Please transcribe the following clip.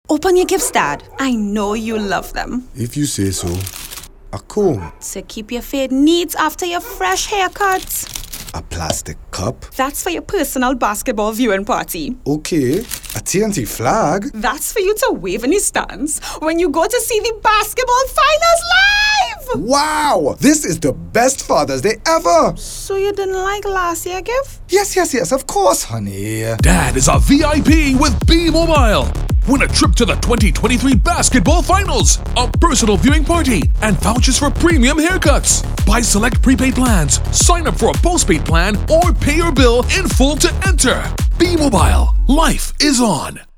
Open your gifts, Dad. I know you love them. If you say so. A comb. To keep your fade neat after your fresh haircut. A plastic cup. That's for your personal basketball viewing party. Okay. A TNT flag. That's for you to wave in the stands when you go to see the basketball finals live! Wow! This is the best Father's Day ever! So you didn't like last year's gift? Yes, of course, honey. Dad is a VIP with B-Mobile. Win a trip to the 2023 basketball finals, a personal viewing party, and vouchers for premium haircuts. Buy select prepaid plans, sign up for a postpaid plan, or pay your bill in full to enter. B-Mobile. Life is on.